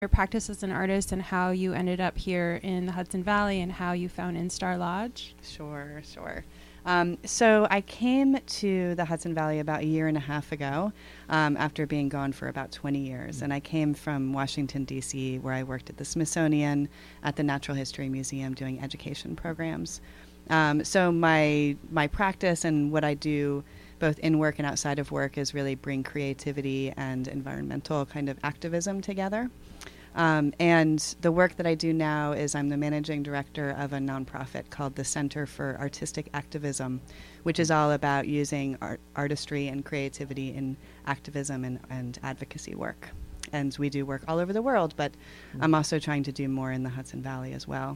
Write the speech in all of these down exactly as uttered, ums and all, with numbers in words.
your practice as an artist and how you ended up here in the Hudson Valley and how you found Instar Lodge? Sure, sure. Um, so I came to the Hudson Valley about a year and a half ago um, after being gone for about twenty years. And I came from Washington, D C, where I worked at the Smithsonian, at the Natural History Museum doing education programs. Um, so my my practice and what I do both in work and outside of work is really bring creativity and environmental kind of activism together. Um, and the work that I do now is I'm the managing director of a nonprofit called the Center for Artistic Activism, which is all about using art, artistry and creativity in activism and, and advocacy work. And we do work all over the world, but mm-hmm. I'm also trying to do more in the Hudson Valley as well.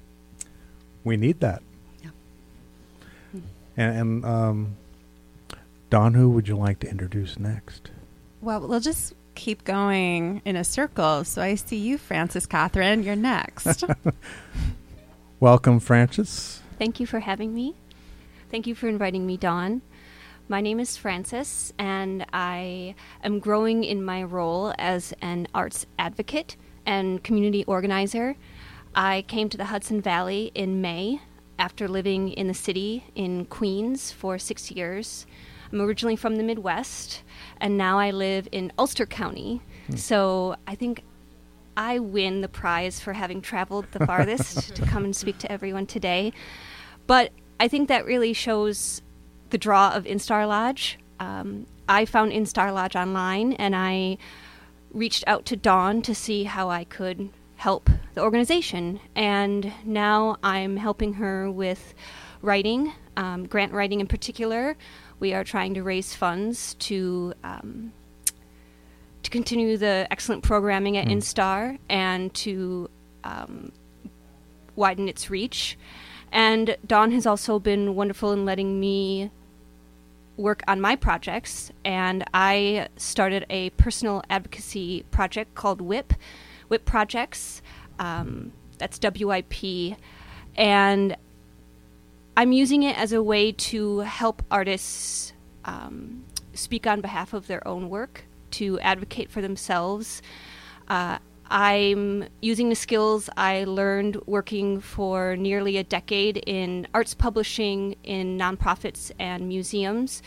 We need that. Yeah. Mm-hmm. And, and um, Dawn, who would you like to introduce next? Well, we'll just keep going in a circle. So I see you, Frances Catherine. You're next. Welcome, Frances. Thank you for having me. Thank you for inviting me, Dawn. My name is Frances, and I am growing in my role as an arts advocate and community organizer. I came to the Hudson Valley in May after living in the city in Queens for six years. I'm originally from the Midwest, and now I live in Ulster County. Hmm. So I think I win the prize for having traveled the farthest to come and speak to everyone today. But I think that really shows the draw of Instar Lodge. Um, I found Instar Lodge online, and I reached out to Dawn to see how I could help the organization. And now I'm helping her with writing, um, grant writing in particular. We are trying to raise funds to um, to continue the excellent programming at mm. Instar and to um, widen its reach. And Dawn has also been wonderful in letting me work on my projects. And I started a personal advocacy project called WIP, WIP Projects. Um, that's W I P. And I'm using it as a way to help artists um, speak on behalf of their own work, to advocate for themselves. Uh, I'm using the skills I learned working for nearly a decade in arts publishing, in nonprofits and museums,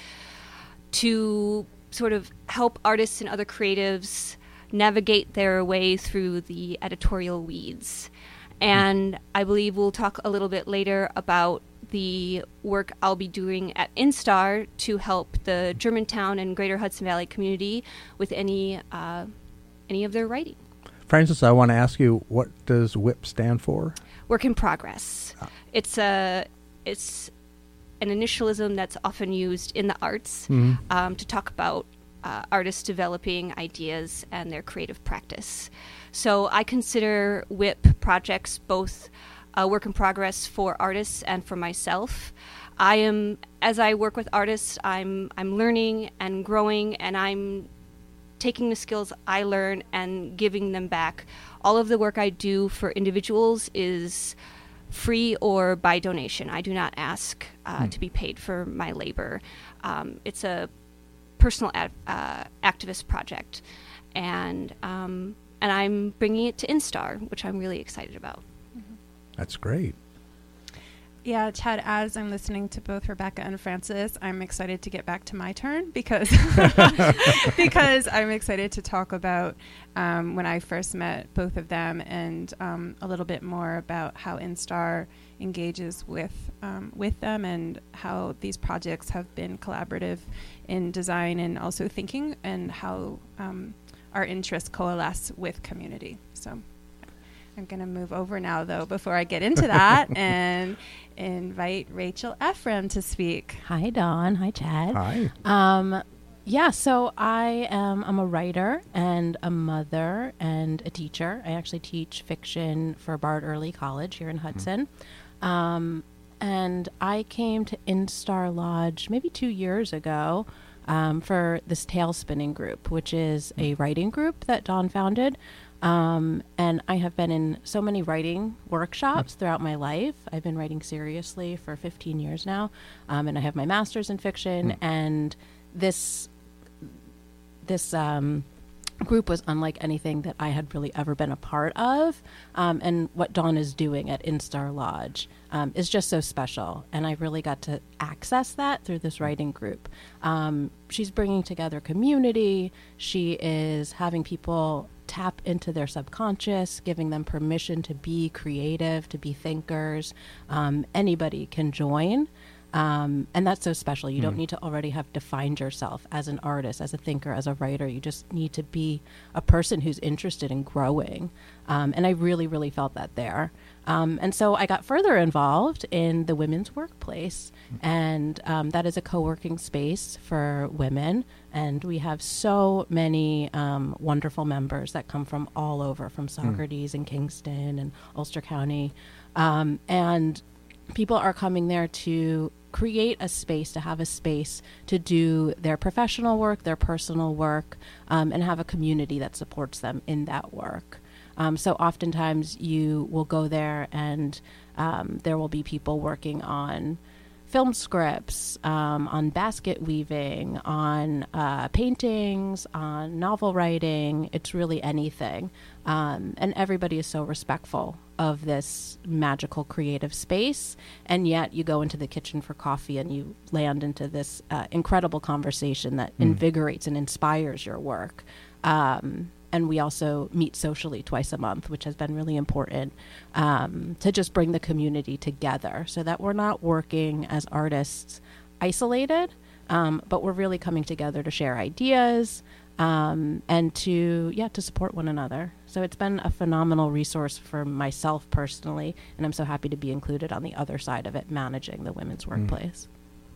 to sort of help artists and other creatives navigate their way through the editorial weeds. And I believe we'll talk a little bit later about the work I'll be doing at Instar to help the Germantown and Greater Hudson Valley community with any uh, any of their writing. Frances, I want to ask you, what does WIP stand for? Work in progress. Ah. It's a it's an initialism that's often used in the arts mm-hmm. um, to talk about uh, artists developing ideas and their creative practice. So I consider WIP projects both a work in progress for artists and for myself. I am, as I work with artists, I'm I'm learning and growing, and I'm taking the skills I learn and giving them back. All of the work I do for individuals is free or by donation. I do not ask uh, hmm. to be paid for my labor. Um, it's a personal ad, uh, activist project, and um, and I'm bringing it to Instar, which I'm really excited about. That's great. Yeah, Chad, as I'm listening to both Rebecca and Frances, I'm excited to get back to my turn because because I'm excited to talk about um, when I first met both of them and um, a little bit more about how Instar engages with um, with them and how these projects have been collaborative in design and also thinking, and how um, our interests coalesce with community. So I'm going to move over now, though, before I get into that, and invite Rachel Ephraim to speak. Hi, Dawn. Hi, Chad. Hi. Um, yeah, so I am I'm a writer and a mother and a teacher. I actually teach fiction for Bard Early College here in Hudson. Mm-hmm. Um, and I came to Instar Lodge maybe two years ago um, for this Tale Spinning group, which is a writing group that Dawn founded. Um, and I have been in so many writing workshops throughout my life. I've been writing seriously for fifteen years now, um, and I have my master's in fiction. Mm. And this this um, group was unlike anything that I had really ever been a part of. Um, and what Dawn is doing at Instar Lodge um, is just so special. And I really got to access that through this writing group. Um, she's bringing together community. She is having people tap into their subconscious, giving them permission to be creative, to be thinkers. Um, anybody can join. Um, and that's so special. You mm. don't need to already have defined yourself as an artist, as a thinker, as a writer. You just need to be a person who's interested in growing. Um, and I really, really felt that there. Um, and so I got further involved in the women's workplace. Mm. And um, that is a co-working space for women. And we have so many um, wonderful members that come from all over, from Socrates mm. and Kingston and Ulster County. Um, and people are coming there to create a space, to have a space to do their professional work, their personal work, um, and have a community that supports them in that work. Um, so oftentimes you will go there and um, there will be people working on film scripts, um, on basket weaving, on uh, paintings, on novel writing. It's really anything. Um, and everybody is so respectful of this magical creative space. And yet you go into the kitchen for coffee and you land into this uh, incredible conversation that mm. invigorates and inspires your work. Um, and we also meet socially twice a month, which has been really important um, to just bring the community together so that we're not working as artists isolated, um, but we're really coming together to share ideas um, and to, yeah, to support one another. So it's been a phenomenal resource for myself personally, and I'm so happy to be included on the other side of it, managing the women's workplace.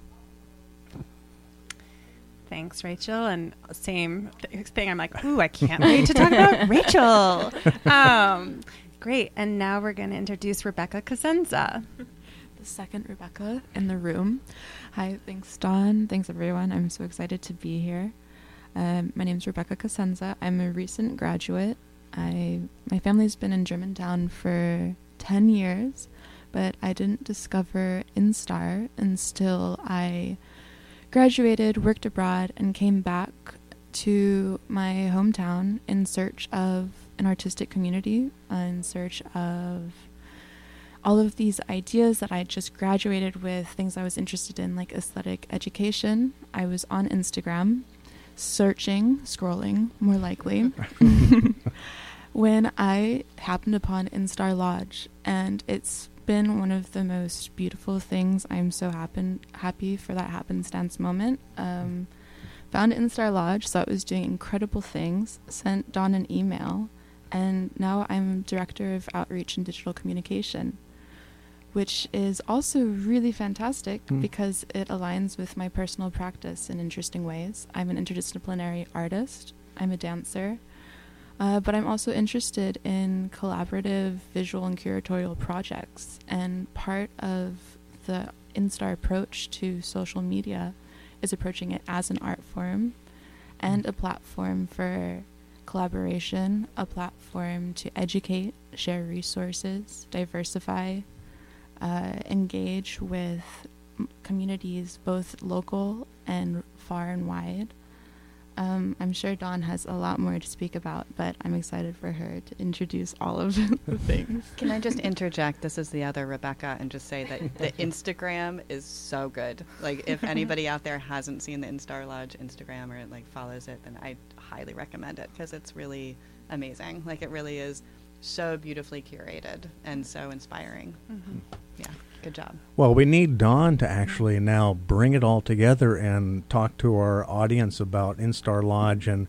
Thanks, Rachel. And same th- thing. I'm like, ooh, I can't wait to talk about Rachel. Um, great. And now we're going to introduce Rebecca Cosenza. The second Rebecca in the room. Hi, thanks, Dawn. Thanks, everyone. I'm so excited to be here. Um, my name is Rebecca Cosenza. I'm a recent graduate. I my family's been in Germantown for ten years, but I didn't discover Instar until I graduated, worked abroad, and came back to my hometown in search of an artistic community, uh, in search of all of these ideas that I just graduated with, things I was interested in, like aesthetic education. I was on Instagram, searching, scrolling, more likely, when I happened upon Instar Lodge, and it's been one of the most beautiful things. I'm so happen- happy for that happenstance moment. Um, found Instar Lodge, thought it was doing incredible things, sent Dawn an email, and now I'm Director of Outreach and Digital Communication, which is also really fantastic mm. because it aligns with my personal practice in interesting ways. I'm an interdisciplinary artist. I'm a dancer. Uh, but I'm also interested in collaborative visual and curatorial projects. And part of the Instar approach to social media is approaching it as an art form and a platform for collaboration, a platform to educate, share resources, diversify, uh, engage with m- communities both local and far and wide. Um, I'm sure Dawn has a lot more to speak about, but I'm excited for her to introduce all of the things. Can I just interject? This is the other Rebecca, and just say that the Instagram is so good. Like, if anybody out there hasn't seen the Instar Lodge Instagram or like follows it, then I highly recommend it because it's really amazing. Like, it really is so beautifully curated and so inspiring. Mm-hmm. Yeah. Good job. Well, we need Dawn to actually now bring it all together and talk to our audience about Instar Lodge and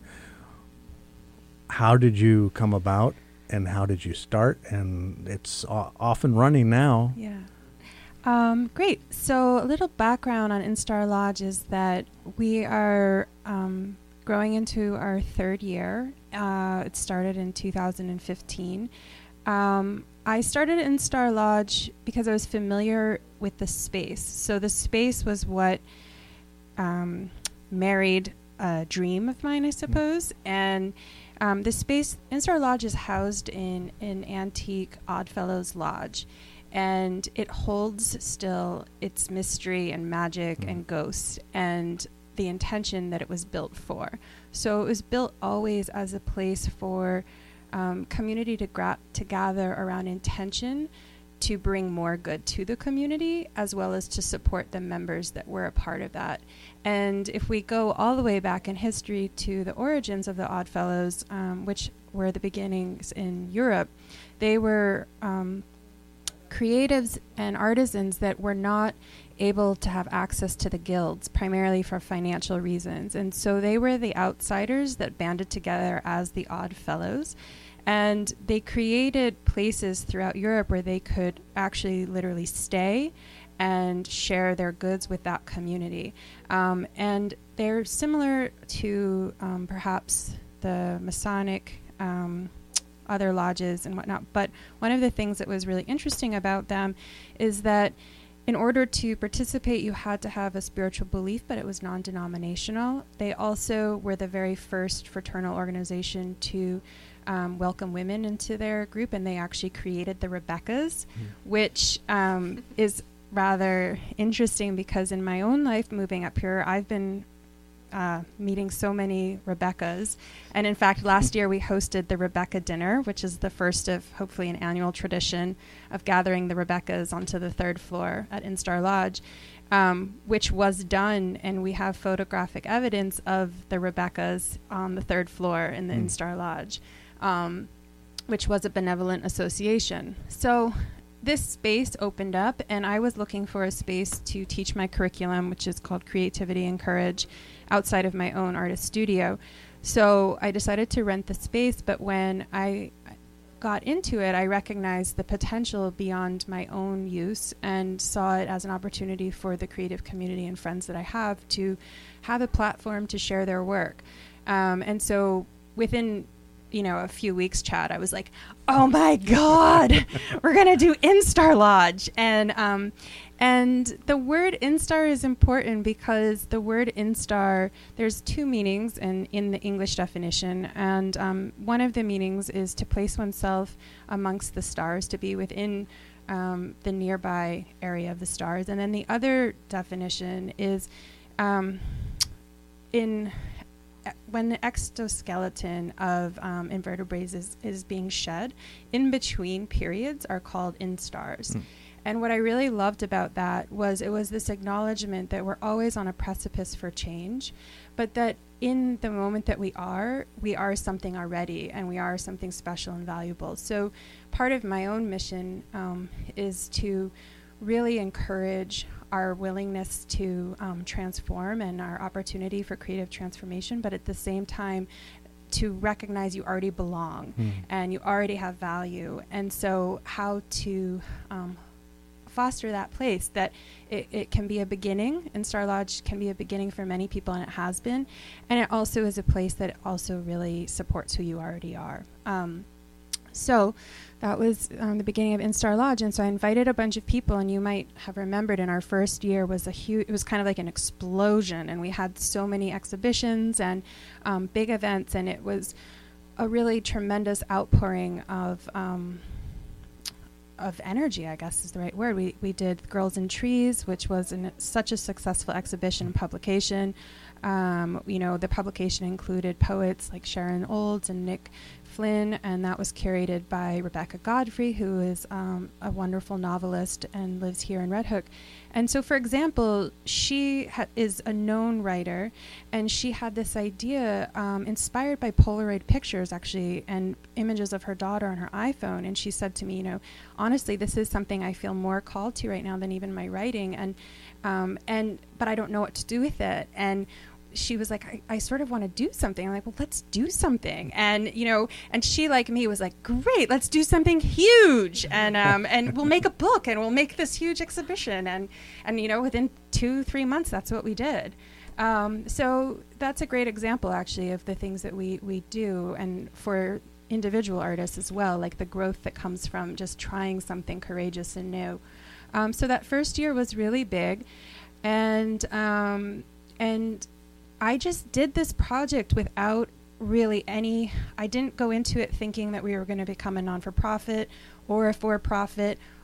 how did you come about and how did you start? And it's uh, off and running now. Yeah. Um, great. So a little background on Instar Lodge is that we are um, growing into our third year. Uh, it started in two thousand fifteen. Um, I started Instar Lodge because I was familiar with the space. So the space was what um, married a dream of mine, I suppose. Mm. And um, the space, Instar Lodge is housed in an antique Oddfellows Lodge. And it holds still its mystery and magic mm. and ghosts and the intention that it was built for. So it was built always as a place for um, community to, gra- to gather around intention to bring more good to the community, as well as to support the members that were a part of that. And if we go all the way back in history to the origins of the Oddfellows, um, which were the beginnings in Europe, they were um, creatives and artisans that were not able to have access to the guilds, primarily for financial reasons. And so they were the outsiders that banded together as the Oddfellows. And they created places throughout Europe where they could actually literally stay and share their goods with that community. Um, and they're similar to um, perhaps the Masonic um, other lodges and whatnot. But one of the things that was really interesting about them is that in order to participate, you had to have a spiritual belief, but it was non-denominational. They also were the very first fraternal organization to um, welcome women into their group, and they actually created the Rebeccas, mm. which um, is rather interesting because in my own life moving up here, I've been uh, meeting so many Rebeccas. And in fact, last year we hosted the Rebecca dinner, which is the first of hopefully an annual tradition of gathering the Rebeccas onto the third floor at Instar Lodge, um, which was done. And we have photographic evidence of the Rebeccas on the third floor in the mm. Instar Lodge, um, which was a benevolent association. So this space opened up, and I was looking for a space to teach my curriculum, which is called Creativity and Courage, outside of my own artist studio. So I decided to rent the space, but when I got into it, I recognized the potential beyond my own use and saw it as an opportunity for the creative community and friends that I have to have a platform to share their work. Um, and so within you know, a few weeks, Chad, I was like, oh my God, we're going to do Instar Lodge. And, um, and the word Instar is important because the word Instar, there's two meanings in, in the English definition. And um, one of the meanings is to place oneself amongst the stars, to be within um, the nearby area of the stars. And then the other definition is um, in... when the exoskeleton of um, invertebrates is, is being shed, in between periods are called instars. Mm. And what I really loved about that was it was this acknowledgement that we're always on a precipice for change, but that in the moment that we are, we are something already, and we are something special and valuable. So part of my own mission um, is to really encourage our willingness to um, transform and our opportunity for creative transformation, but at the same time to recognize you already belong mm. and you already have value. And so how to um, foster that place that it, it can be a beginning, and Instar Lodge can be a beginning for many people, and it has been. And it also is a place that also really supports who you already are. Um, So that was um, the beginning of Instar Lodge, and so I invited a bunch of people, and you might have remembered in our first year was a huge, it was kind of like an explosion, and we had so many exhibitions and um, big events, and it was a really tremendous outpouring of um, of energy, I guess is the right word. We we did Girls in Trees, which was an, such a successful exhibition and publication. Um, you know, the publication included poets like Sharon Olds and Nick Flynn, and that was curated by Rebecca Godfrey, who is um, a wonderful novelist and lives here in Red Hook. And so, for example, she ha- is a known writer, and she had this idea um, inspired by Polaroid pictures, actually, and images of her daughter on her iPhone. And she said to me, you know, honestly, this is something I feel more called to right now than even my writing, and um, and but I don't know what to do with it. And she was like, I, I sort of want to do something. I'm like, well, let's do something. And, you know, and she, like me, was like, great, let's do something huge. And um, and we'll make a book, and we'll make this huge exhibition. And, and you know, within two, three months, that's what we did. Um, so that's a great example, actually, of the things that we, we do. And for individual artists as well, like the growth that comes from just trying something courageous and new. Um, so that first year was really big. And um, and... I just did this project without really any, I didn't go into it thinking that we were going to become a non-for-profit or a for-profit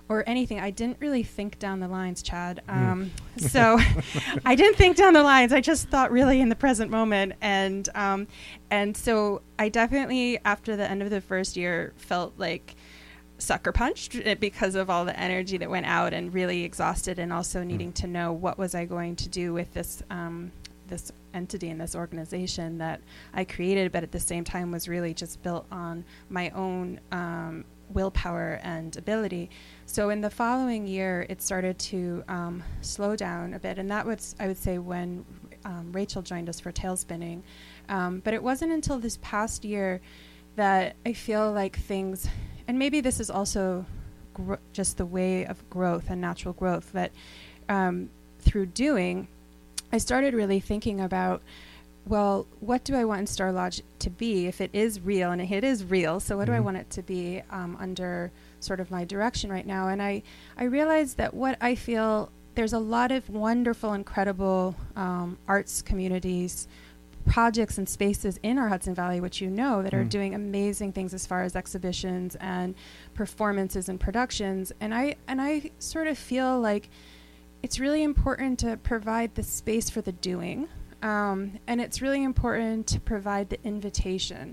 or anything, I didn't really think down the lines, Chad. Um, mm. So I didn't think down the lines. I just thought really in the present moment. And um, and so I definitely, after the end of the first year, felt like sucker punched because of all the energy that went out, and really exhausted, and also needing mm. to know what was I going to do with this um, this entity and this organization that I created, but at the same time was really just built on my own um, willpower and ability. So in the following year, it started to um, slow down a bit, and that was, I would say, when um, Rachel joined us for Tailspinning. Um, but it wasn't until this past year that I feel like things, and maybe this is also gro- just the way of growth and natural growth, that um, through doing, I started really thinking about, well, what do I want Instar Lodge to be if it is real? And it is real, so what mm-hmm. do I want it to be um, under sort of my direction right now? And I, I realized that what I feel, there's a lot of wonderful, incredible um, arts communities, projects and spaces in our Hudson Valley, which you know, that mm. are doing amazing things as far as exhibitions and performances and productions. And I and I sort of feel like it's really important to provide the space for the doing. Um, and it's really important to provide the invitation.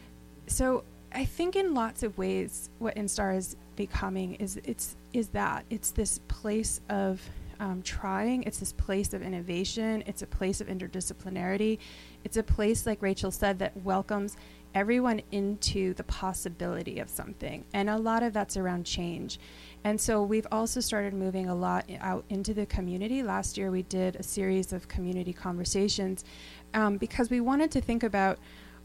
So I think in lots of ways what Instar is becoming is it's is that. It's this place of um, trying. It's this place of innovation. It's a place of interdisciplinarity. It's a place, like Rachel said, that welcomes everyone into the possibility of something. And a lot of that's around change. And so we've also started moving a lot I- out into the community. Last year we did a series of community conversations um, because we wanted to think about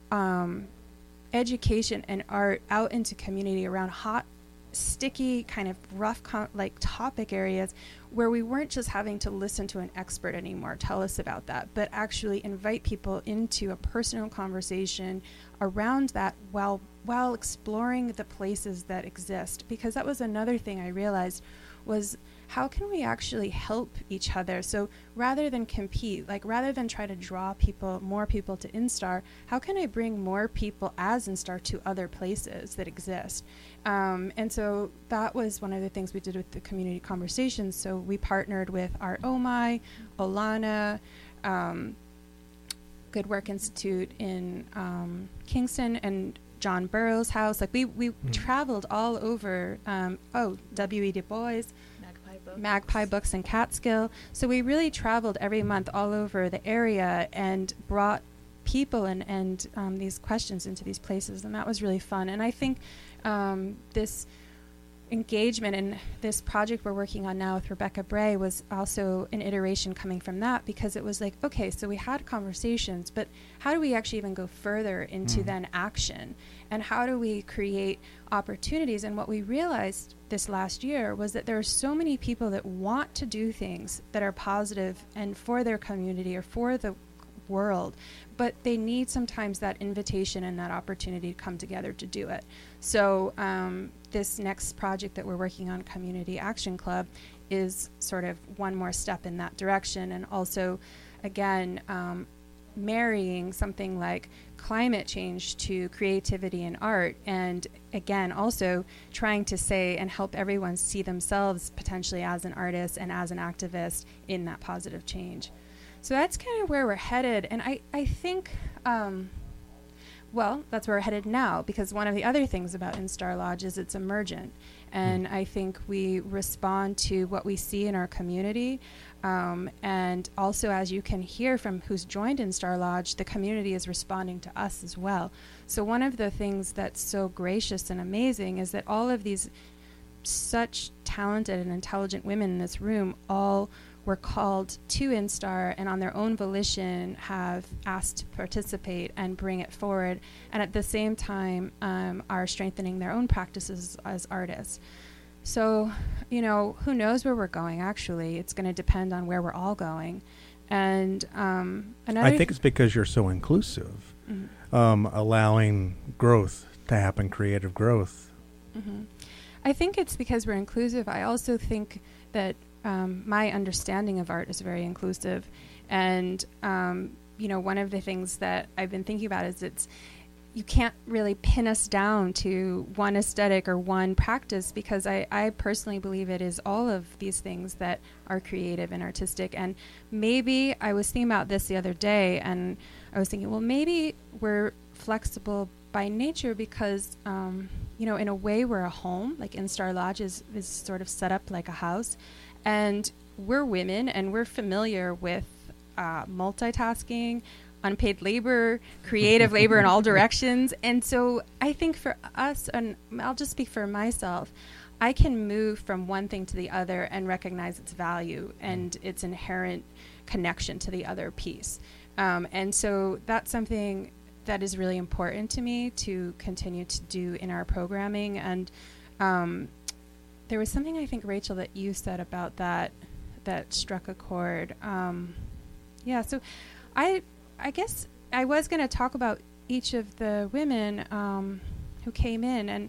um, education and art out into community around hot, sticky, kind of rough com- like topic areas where we weren't just having to listen to an expert anymore, tell us about that, but actually invite people into a personal conversation around that while while exploring the places that exist. Because that was another thing I realized was, how can we actually help each other? So rather than compete, like rather than try to draw people, more people to Instar, how can I bring more people as Instar to other places that exist? Um, and so that was one of the things we did with the community conversations. So we partnered with Art Omai, Olana, um, Good Work Institute in um, Kingston, and John Burroughs' house. Like we, we mm. traveled all over, um, oh, W E Du Bois, Magpie Books. Magpie Books in Catskill. So we really traveled every month all over the area and brought people and, and um, these questions into these places. And that was really fun. And I think um, this engagement and this project we're working on now with Rebecca Bray was also an iteration coming from that, because it was like, okay, so we had conversations, but how do we actually even go further into mm. then action? And how do we create opportunities? And what we realized this last year was that there are so many people that want to do things that are positive and for their community or for the world, but they need sometimes that invitation and that opportunity to come together to do it. So um, this next project that we're working on, Community Action Club, is sort of one more step in that direction. And also, again, um, marrying something like climate change to creativity and art, and again also trying to say and help everyone see themselves potentially as an artist and as an activist in that positive change. So that's kind of where we're headed. And I, I think, um, well, that's where we're headed now, because one of the other things about Instar Lodge is it's emergent. And mm. I think we respond to what we see in our community. Um, and also, as you can hear from who's joined Instar Lodge, the community is responding to us as well. So one of the things that's so gracious and amazing is that all of these such talented and intelligent women in this room all were called to Instar and on their own volition have asked to participate and bring it forward, and at the same time um, are strengthening their own practices as artists. So, you know, who knows where we're going, actually. It's going to depend on where we're all going. And um, another I think th- it's because you're so inclusive, mm-hmm. um, allowing growth to happen, creative growth. Mm-hmm. I think it's because we're inclusive. I also think that Um, my understanding of art is very inclusive. And, um, you know, one of the things that I've been thinking about is it's you can't really pin us down to one aesthetic or one practice, because I, I personally believe it is all of these things that are creative and artistic. And maybe I was thinking about this the other day, and I was thinking, well, maybe we're flexible by nature because, um, you know, in a way we're a home. Like Instar Lodge is, is sort of set up like a house. And we're women, and we're familiar with uh, multitasking, unpaid labor, creative labor in all directions. And so I think for us, and I'll just speak for myself, I can move from one thing to the other and recognize its value and its inherent connection to the other piece. Um, and so that's something that is really important to me to continue to do in our programming. And um, there was something, I think, Rachel, that you said about that that struck a chord. Um, yeah, so I... I guess I was going to talk about each of the women um, who came in, and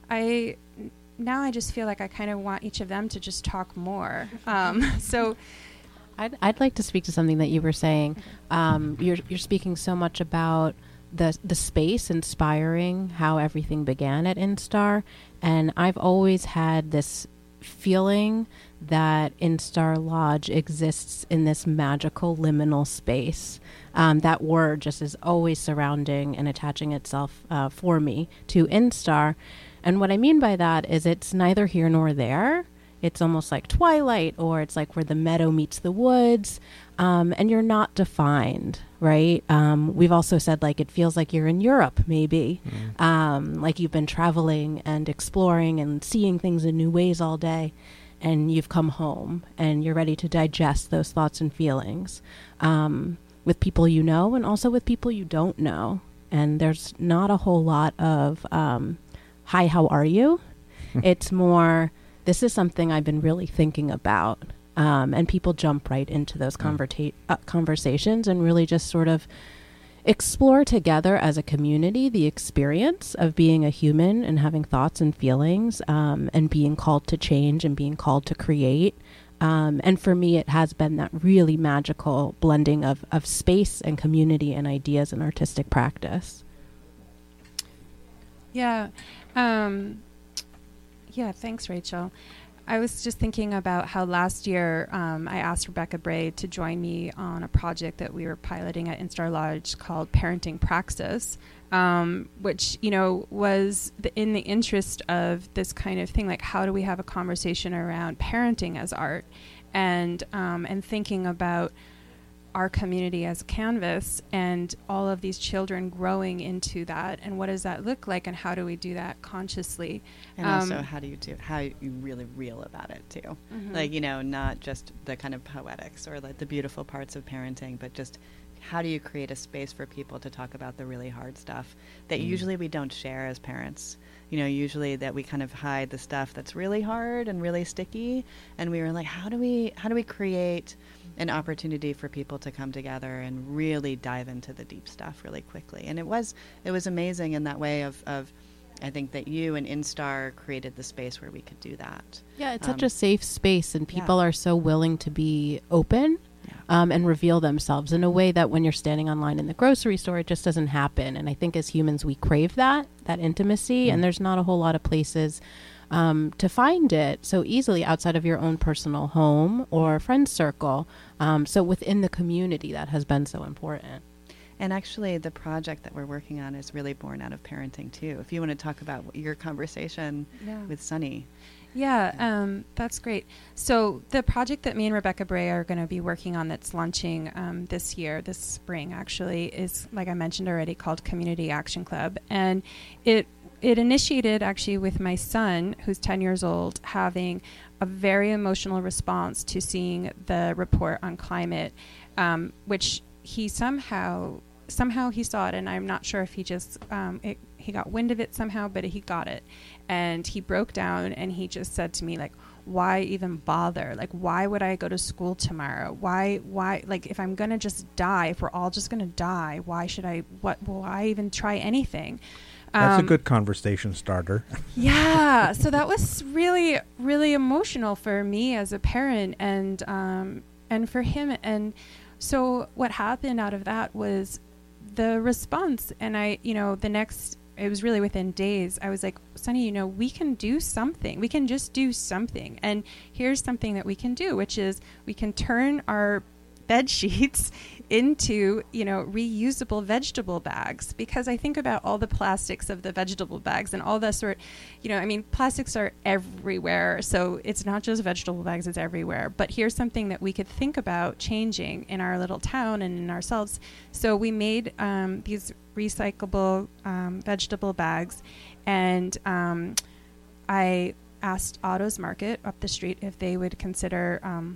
I n- now I just feel like I kind of want each of them to just talk more. Um, so, I'd I'd like to speak to something that you were saying. Um, you're you're speaking so much about the the space inspiring how everything began at Instar, and I've always had this feeling that Instar Lodge exists in this magical liminal space. Um, that word just is always surrounding and attaching itself uh, for me to Instar. And what I mean by that is it's neither here nor there. It's almost like Twilight, or it's like where the meadow meets the woods, um, and you're not defined, right? Um, we've also said like it feels like you're in Europe, maybe, mm. um, like you've been traveling and exploring and seeing things in new ways all day, and you've come home and you're ready to digest those thoughts and feelings um, with people you know and also with people you don't know. And there's not a whole lot of, um, hi, how are you? It's more, this is something I've been really thinking about. Um, and people jump right into those converta- uh, conversations and really just sort of explore together as a community the experience of being a human and having thoughts and feelings, um, and being called to change and being called to create. Um, and for me, it has been that really magical blending of, of space and community and ideas and artistic practice. Yeah. Um, yeah, thanks, Rachel. I was just thinking about how last year um, I asked Rebecca Bray to join me on a project that we were piloting at Instar Lodge called Parenting Praxis, um, which, you know, was the, in the interest of this kind of thing, like how do we have a conversation around parenting as art, and um, and thinking about our community as a canvas and all of these children growing into that, and what does that look like, and how do we do that consciously, and um, also how do you do how you really real about it too, mm-hmm. like, you know, not just the kind of poetics or like the beautiful parts of parenting, but just how do you create a space for people to talk about the really hard stuff that mm. usually we don't share as parents. You know, usually that we kind of hide the stuff that's really hard and really sticky, and we were like, how do we how do we create an opportunity for people to come together and really dive into the deep stuff really quickly. And it was it was amazing in that way of, of I think that you and Instar created the space where we could do that. Yeah, it's um, such a safe space, and people yeah. are so willing to be open yeah. um, and reveal themselves in a way that when you're standing online in the grocery store, it just doesn't happen. And I think as humans, we crave that, that intimacy, mm. and there's not a whole lot of places Um, to find it so easily outside of your own personal home or friend circle. Um, so within the community, that has been so important. And actually, the project that we're working on is really born out of parenting, too. If you want to talk about your conversation yeah. with Sunny. Yeah, um, that's great. So the project that me and Rebecca Bray are going to be working on that's launching um, this year, this spring actually, is, like I mentioned already, called Community Action Club. And it It initiated actually with my son, who's ten years old, having a very emotional response to seeing the report on climate, um, which he somehow somehow he saw it, and I'm not sure if he just um, it, he got wind of it somehow, but he got it, and he broke down and he just said to me, like, why even bother? Like, why would I go to school tomorrow? Why, why, like, if I'm going to just die, if we're all just going to die, why should I, what, why even try anything? That's um, a good conversation starter. Yeah. So that was really, really emotional for me as a parent, and, um, and for him. And so what happened out of that was the response, and I, you know, the next, it was really within days, I was like, Sunny, you know, we can do something. We can just do something. And here's something that we can do, which is we can turn our bed sheets into, you know, reusable vegetable bags, because I think about all the plastics of the vegetable bags and all the sort, you know, I mean, plastics are everywhere. So it's not just vegetable bags, it's everywhere. But here's something that we could think about changing in our little town and in ourselves. So we made um, these recyclable um, vegetable bags, and um, I asked Otto's Market up the street if they would consider um,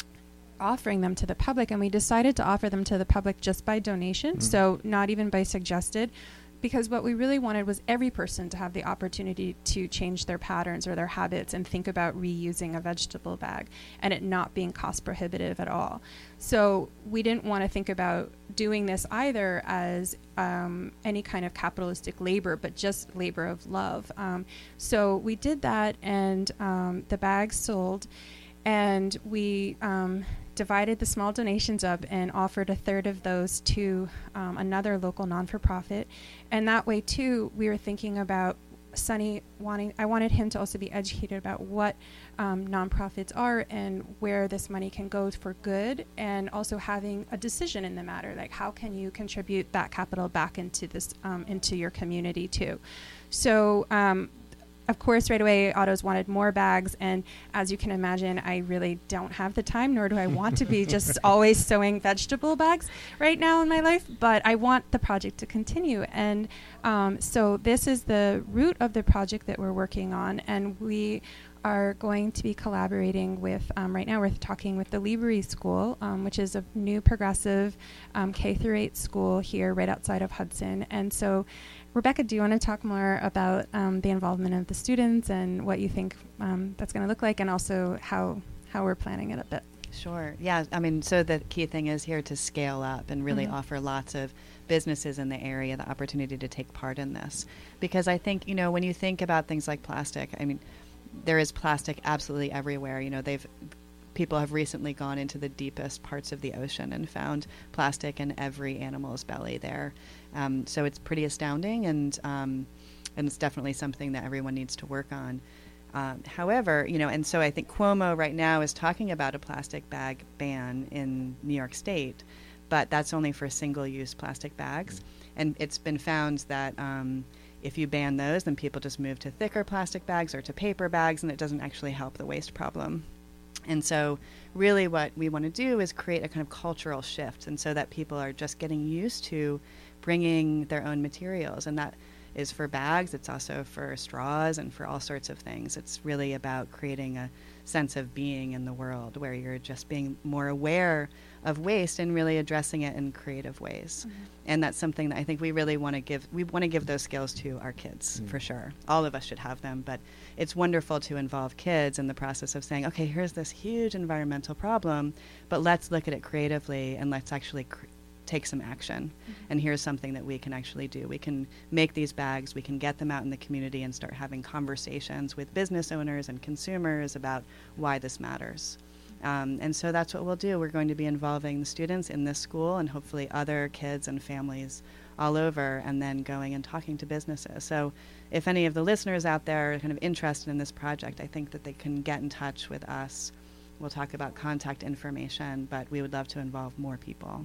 offering them to the public, and we decided to offer them to the public just by donation, mm-hmm. so not even by suggested, because what we really wanted was every person to have the opportunity to change their patterns or their habits and think about reusing a vegetable bag and it not being cost prohibitive at all. So we didn't want to think about doing this either as um, any kind of capitalistic labor, but just labor of love. Um, so we did that, and um, the bags sold, and we um, divided the small donations up and offered a third of those to um, another local non-for-profit. And that way, too, we were thinking about Sunny wanting, I wanted him to also be educated about what um, nonprofits are and where this money can go for good, and also having a decision in the matter, like how can you contribute that capital back into this, um, into your community, too. So, um, of course, right away, Otto's wanted more bags, and as you can imagine, I really don't have the time, nor do I want to be just always sewing vegetable bags right now in my life, but I want the project to continue. And um, so this is the root of the project that we're working on, and we are going to be collaborating with, um, right now we're talking with the Libri School, um, which is a new progressive um, K through eight school here right outside of Hudson. And so Rebecca, do you want to talk more about um, the involvement of the students and what you think um, that's going to look like, and also how how we're planning it a bit? Sure. Yeah. I mean, so the key thing is here to scale up and really mm-hmm. offer lots of businesses in the area the opportunity to take part in this. Because I think, you know, when you think about things like plastic, I mean, there is plastic absolutely everywhere. You know, they've people have recently gone into the deepest parts of the ocean and found plastic in every animal's belly there. Um, so it's pretty astounding, and um, and it's definitely something that everyone needs to work on. Um, however, you know, and so I think Cuomo right now is talking about a plastic bag ban in New York State, but that's only for single-use plastic bags. And it's been found that um, if you ban those, then people just move to thicker plastic bags or to paper bags, and it doesn't actually help the waste problem. And so really what we want to do is create a kind of cultural shift, and so that people are just getting used to bringing their own materials. And that is for bags, it's also for straws and for all sorts of things. It's really about creating a sense of being in the world where you're just being more aware of waste and really addressing it in creative ways. Mm-hmm. And that's something that I think we really want to give, we want to give those skills to our kids, mm. for sure. All of us should have them, but it's wonderful to involve kids in the process of saying, okay, here's this huge environmental problem, but let's look at it creatively and let's actually cr- take some action. Mm-hmm. And here's something that we can actually do. We can make these bags, we can get them out in the community and start having conversations with business owners and consumers about why this matters. Um, and so that's what we'll do. We're going to be involving the students in this school and hopefully other kids and families all over, and then going and talking to businesses. So if any of the listeners out there are kind of interested in this project, I think that they can get in touch with us. We'll talk about contact information, but we would love to involve more people.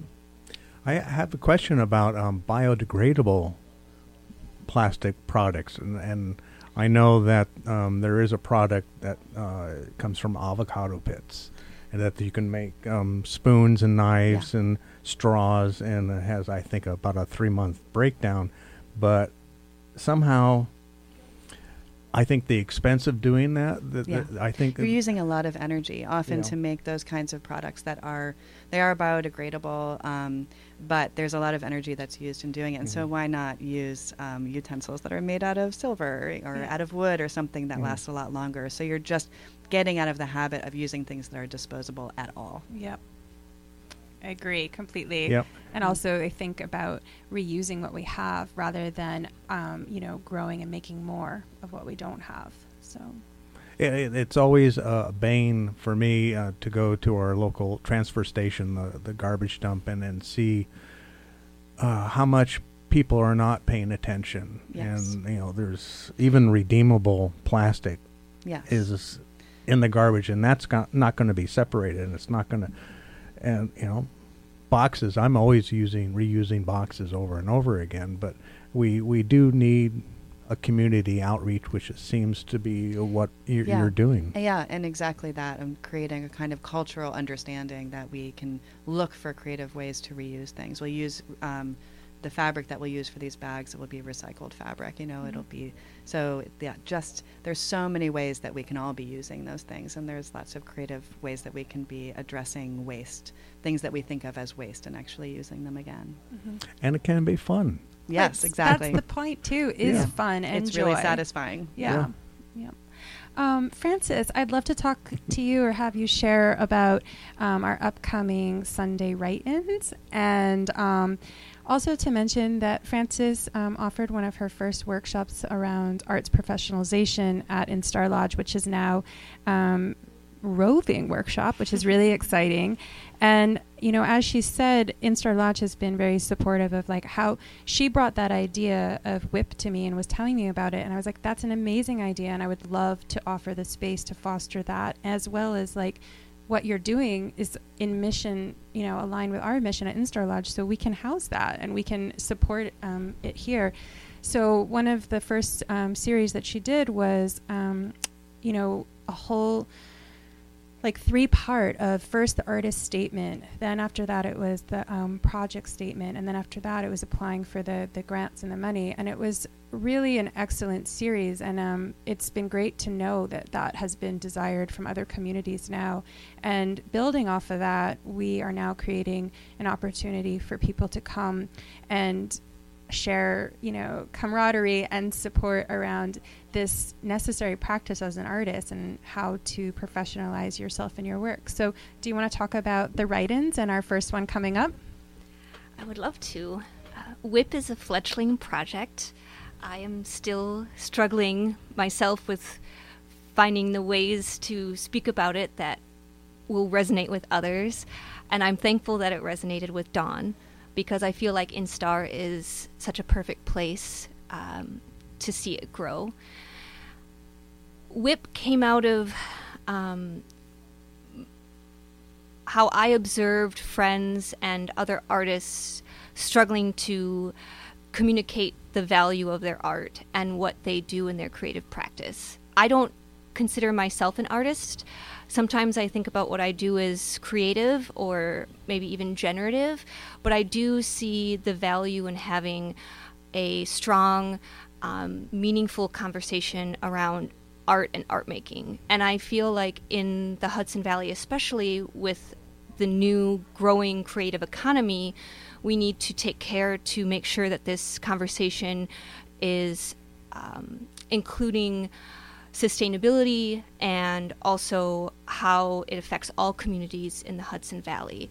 I have a question about um, biodegradable plastic products, and, and I know that um, there is a product that uh, comes from avocado pits, and that you can make um, spoons and knives yeah. and straws, and it has, I think, about a three-month breakdown. But somehow, I think the expense of doing that, the, yeah. the, I think you're using a lot of energy often you know. to make those kinds of products that are, they are biodegradable, um, but there's a lot of energy that's used in doing it. And mm-hmm. so why not use um, utensils that are made out of silver or yeah. out of wood or something that mm-hmm. lasts a lot longer? So you're just getting out of the habit of using things that are disposable at all. Yep. I agree completely. Yep. And also I think about reusing what we have rather than, um, you know, growing and making more of what we don't have. So it, it, it's always a bane for me uh, to go to our local transfer station, the, the garbage dump, and then see uh, how much people are not paying attention. Yes. And, you know, there's even redeemable plastic Yes. is in the garbage, and that's got, not going to be separated, and it's not going to, and, you know, boxes, I'm always using, reusing boxes over and over again, but we, we do need a community outreach, which it seems to be what you're, Yeah. you're doing. Yeah, and exactly that. I'm creating a kind of cultural understanding that we can look for creative ways to reuse things. We'll use um, the fabric that we'll use for these bags. It will be recycled fabric. You know, mm-hmm. it'll be so. Yeah, just there's so many ways that we can all be using those things, and there's lots of creative ways that we can be addressing waste, things that we think of as waste, and actually using them again. Mm-hmm. And it can be fun. Yes, that's, exactly. That's the point too. Is Yeah. fun and it's joy. really satisfying. Yeah. Yeah. Um, Frances, I'd love to talk to you or have you share about um, our upcoming Sunday write-ins, and um, also to mention that Frances um, offered one of her first workshops around arts professionalization at Instar Lodge, which is now um, roving workshop, which is really exciting. And, you know, as she said, Instar Lodge has been very supportive of like how she brought that idea of WHIP to me and was telling me about it. And I was like, that's an amazing idea. And I would love to offer the space to foster that, as well as like what you're doing is in mission, you know, aligned with our mission at Instar Lodge. So we can house that and we can support um, it here. So one of the first um, series that she did was, um, you know, a whole like three part of first the artist statement, then after that it was the um, project statement, and then after that it was applying for the the grants and the money. And it was really an excellent series, and um, it's been great to know that that has been desired from other communities now. And building off of that, we are now creating an opportunity for people to come and share, you know, camaraderie and support around this necessary practice as an artist and how to professionalize yourself in your work. So do you want to talk about the write-ins and our first one coming up? I would love to. Uh, WHIP is a fledgling project. I am still struggling myself with finding the ways to speak about it that will resonate with others. And I'm thankful that it resonated with Dawn, because I feel like Instar is such a perfect place um, to see it grow. WHIP came out of um, how I observed friends and other artists struggling to communicate the value of their art and what they do in their creative practice. I don't consider myself an artist. Sometimes I think about what I do as creative or maybe even generative, but I do see the value in having a strong, um, meaningful conversation around art and art making. And I feel like in the Hudson Valley, especially with the new growing creative economy, we need to take care to make sure that this conversation is um, including sustainability and also how it affects all communities in the Hudson Valley.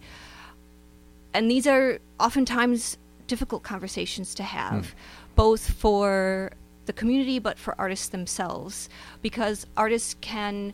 And these are oftentimes difficult conversations to have, mm. both for the community but for artists themselves, because artists can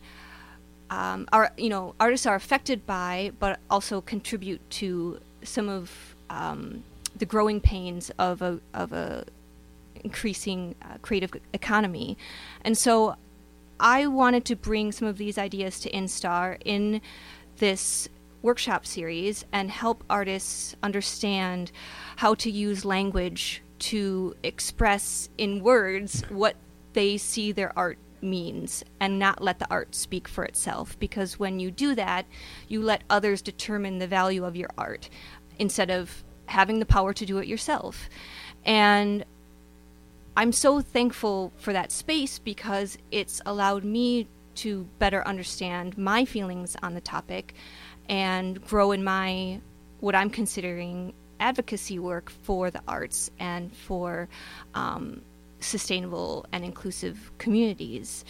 um, are you know artists are affected by but also contribute to some of um, the growing pains of a of a increasing uh, creative economy. And so I wanted to bring some of these ideas to Instar in this workshop series and help artists understand how to use language to express in words what they see their art means and not let the art speak for itself. Because when you do that, you let others determine the value of your art instead of having the power to do it yourself. And I'm so thankful for that space because it's allowed me to better understand my feelings on the topic and grow in my, what I'm considering advocacy work for the arts and for um, sustainable and inclusive communities.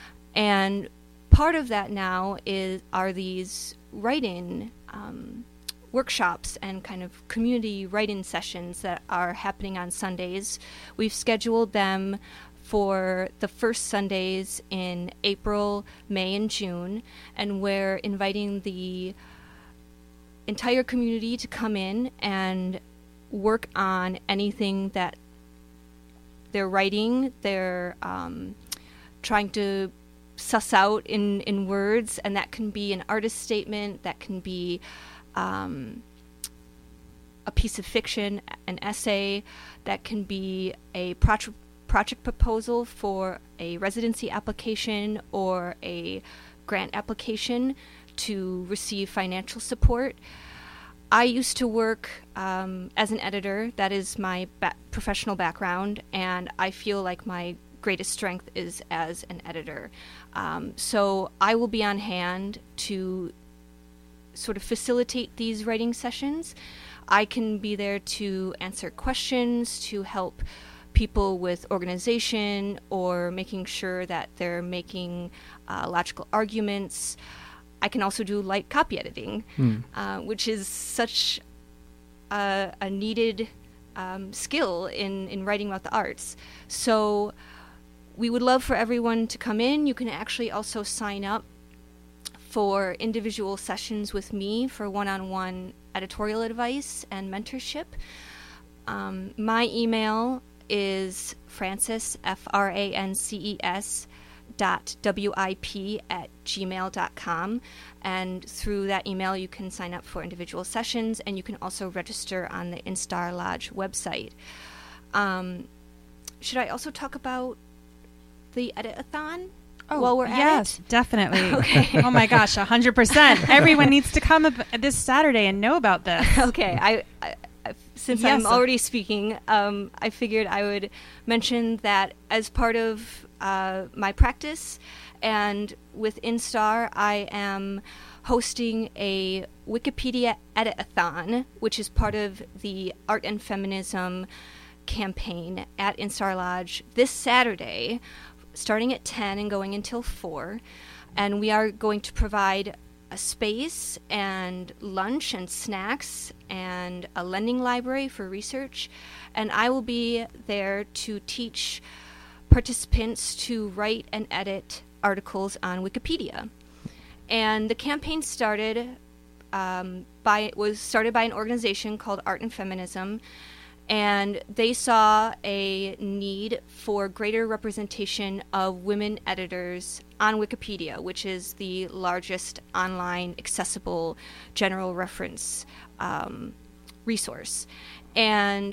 And part of that now is are these write-in um, workshops and kind of community write-in sessions that are happening on Sundays. We've scheduled them for the first Sundays in April, May, and June, and we're inviting the entire community to come in and work on anything that they're writing, they're um, trying to suss out in, in words, and that can be an artist statement, that can be um, a piece of fiction, an essay, that can be a project project proposal for a residency application or a grant application to receive financial support. I used to work um, as an editor. That is my ba- professional background, and I feel like my greatest strength is as an editor. Um, so I will be on hand to sort of facilitate these writing sessions. I can be there to answer questions, to help people with organization or making sure that they're making uh, logical arguments. I can also do light copy editing, mm. uh, which is such a, a needed um, skill in, in writing about the arts. So we would love for everyone to come in. You can actually also sign up for individual sessions with me for one-on-one editorial advice and mentorship. Um, my email is Frances, F R A N C E S, dot W I P at gmail dot com. And through that email, you can sign up for individual sessions, and you can also register on the Instar Lodge website. Um, should I also talk about the Edit-a-thon? Oh, while we're at yes, it? definitely. Okay. Oh my gosh, one hundred percent. Everyone needs to come ab- this Saturday and know about this. Okay. I, I Since Yes. I'm already speaking, um, I figured I would mention that as part of uh, my practice and with Instar, I am hosting a Wikipedia Edit-a-thon, which is part of the Art and Feminism campaign at Instar Lodge this Saturday, starting at ten and going until four. And we are going to provide a space and lunch and snacks and a lending library for research. And I will be there to teach participants to write and edit articles on Wikipedia. And the campaign started um, by was started by an organization called Art and Feminism, and they saw a need for greater representation of women editors on Wikipedia, which is the largest online accessible general reference um, resource. And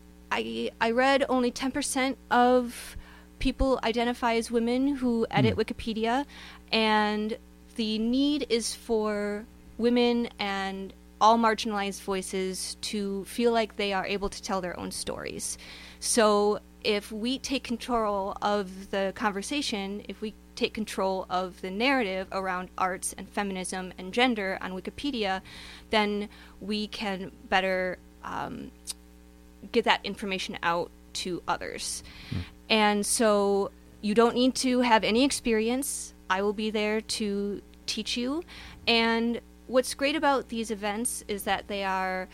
I I read only ten percent of people identify as women who edit mm. Wikipedia, and the need is for women and all marginalized voices to feel like they are able to tell their own stories. So if we take control of the conversation, if we take control of the narrative around arts and feminism and gender on Wikipedia, then we can better um, get that information out to others. Mm. And so you don't need to have any experience. I will be there to teach you. And what's great about these events is that they are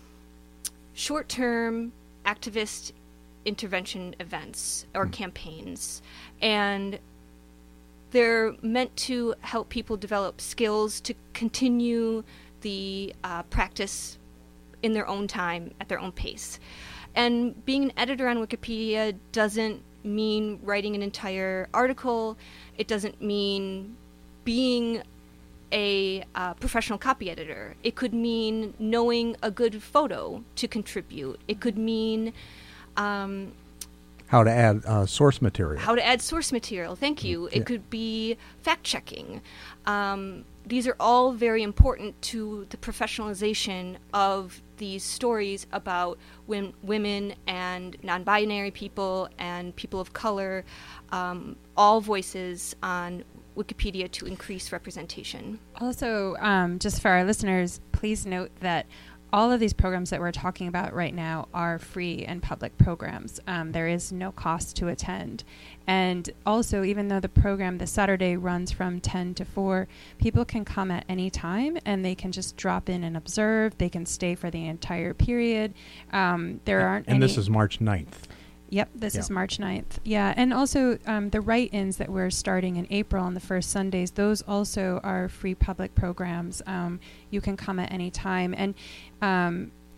short-term activist intervention events or campaigns, and they're meant to help people develop skills to continue the uh, practice in their own time, at their own pace. And being an editor on Wikipedia doesn't mean writing an entire article. It doesn't mean being a uh, professional copy editor. It could mean knowing a good photo to contribute. It could mean um, how to add uh, source material. How to add source material. Thank you. Yeah. It could be fact checking. Um, these are all very important to the professionalization of these stories about wim- women and non-binary people and people of color, um, all voices on Wikipedia to increase representation. Also, um, just for our listeners, please note that all of these programs that we're talking about right now are free and public programs. Um, there is no cost to attend. And also, even though the program this Saturday runs from ten to four, people can come at any time and they can just drop in and observe. They can stay for the entire period. Um, there and, aren't and any this is March ninth. Yep, this yeah. is March ninth. Yeah, and also um, the write-ins that we're starting in April on the first Sundays, those also are free public programs. Um, you can come at any time. And um,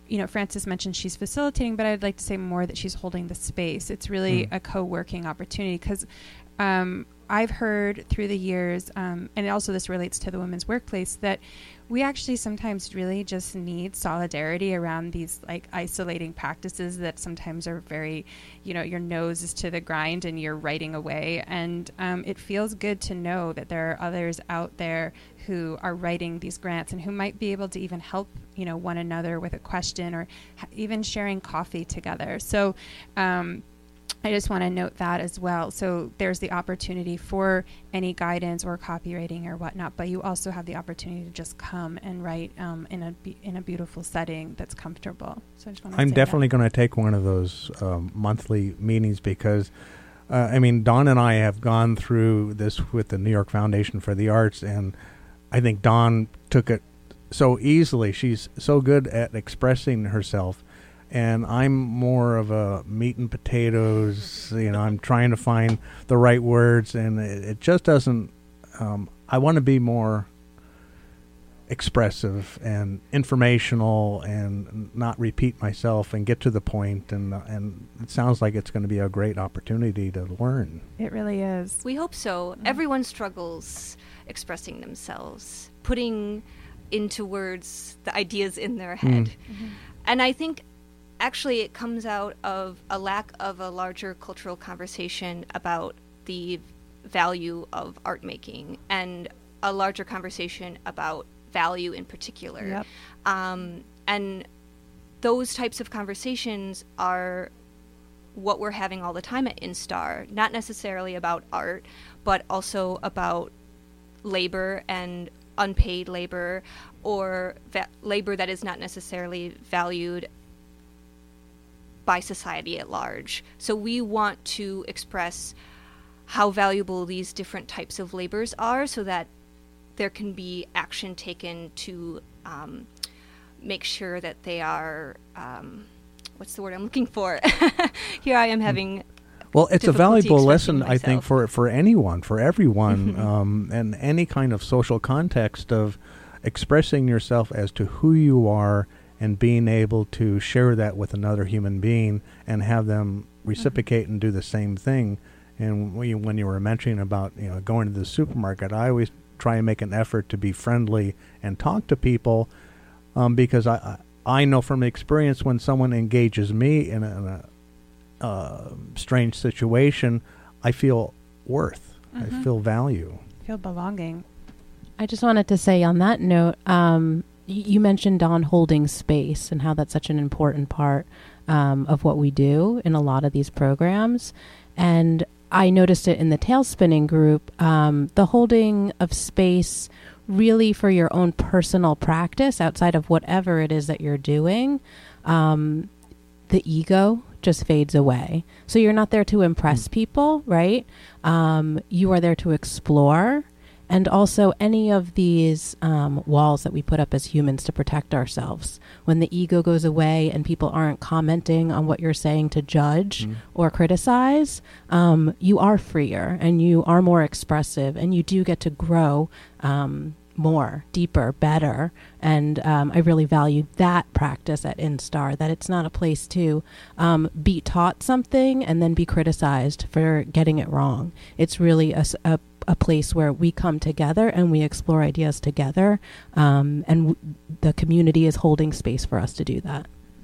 you know, Frances mentioned she's facilitating, but I'd like to say more that she's holding the space. It's really Mm. a co-working opportunity because um, I've heard through the years, um, and also this relates to the women's workplace, that we actually sometimes really just need solidarity around these like isolating practices that sometimes are very, you know, your nose is to the grind and you're writing away. And um, it feels good to know that there are others out there who are writing these grants and who might be able to even help, you know, one another with a question or ha- even sharing coffee together. So um, I just want to note that as well. So there's the opportunity for any guidance or copywriting or whatnot, but you also have the opportunity to just come and write um, in a be- in a beautiful setting that's comfortable. So I just want to I'm say definitely that. going to take one of those um, monthly meetings because, uh, I mean, Dawn and I have gone through this with the New York Foundation for the Arts, and I think Dawn took it so easily. She's so good at expressing herself. And I'm more of a meat and potatoes, you know, I'm trying to find the right words, and it, it just doesn't, um, I want to be more expressive and informational and not repeat myself and get to the point, and, uh, and it sounds like it's going to be a great opportunity to learn. It really is. We hope so. Mm. Everyone struggles expressing themselves, putting into words the ideas in their head. Mhm. And I think actually it comes out of a lack of a larger cultural conversation about the value of art making and a larger conversation about value in particular. Yep. Um, and those types of conversations are what we're having all the time at Instar, not necessarily about art, but also about labor and unpaid labor, or va- labor that is not necessarily valued by society at large. So we want to express how valuable these different types of labors are so that there can be action taken to um, make sure that they are, um, what's the word I'm looking for? Here I am having Well, it's a difficulty valuable expressing lesson, I think, myself. for, for anyone, for everyone, um, and any kind of social context of expressing yourself as to who you are and being able to share that with another human being and have them reciprocate mm-hmm. and do the same thing. And when you, when you were mentioning about, you know, going to the supermarket, I always try and make an effort to be friendly and talk to people, um, because I, I I know from experience when someone engages me in a, in a uh, strange situation, I feel worth. Mm-hmm. I feel value. Feel belonging. I just wanted to say on that note, um, y- you mentioned Dawn holding space and how that's such an important part um, of what we do in a lot of these programs. And I noticed it in the tail spinning group, um, the holding of space really for your own personal practice outside of whatever it is that you're doing. Um, the ego just fades away. So you're not there to impress mm. people, right? Um, you are there to explore. And also any of these um, walls that we put up as humans to protect ourselves. When the ego goes away and people aren't commenting on what you're saying to judge mm. or criticize, um, you are freer and you are more expressive and you do get to grow um, more, deeper, better. And um, I really value that practice at Instar, that it's not a place to um, be taught something and then be criticized for getting it wrong. It's really a, a a place where we come together and we explore ideas together, um, and w- the community is holding space for us to do that.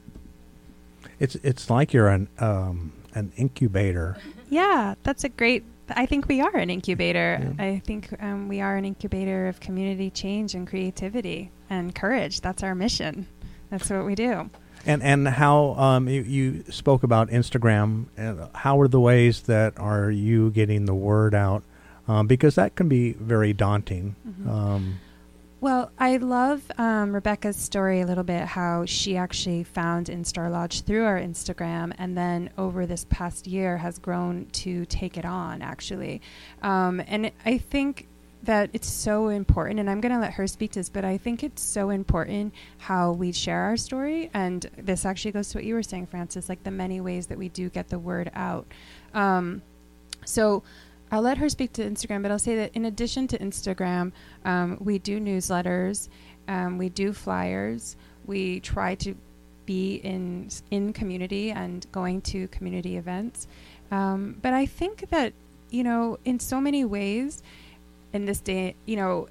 It's it's like you're an um, an incubator. Yeah, that's a great. I think we are an incubator. Yeah. I think um, we are an incubator of community change and creativity and courage. That's our mission. That's what we do. And and how um, you, you spoke about Instagram. And how are the ways that are you getting the word out? Um, because that can be very daunting. Mm-hmm. Um, well, I love um, Rebecca's story a little bit, how she actually found Instar Lodge through our Instagram, and then over this past year has grown to take it on, actually. Um, and it, I think that it's so important, and I'm going to let her speak to this, but I think it's so important how we share our story. And this actually goes to what you were saying, Frances, like the many ways that we do get the word out. Um, so... I'll let her speak to Instagram, but I'll say that in addition to Instagram, um, we do newsletters, um, we do flyers, we try to be in in community and going to community events. Um, but I think that, you know, in so many ways in this day, you know,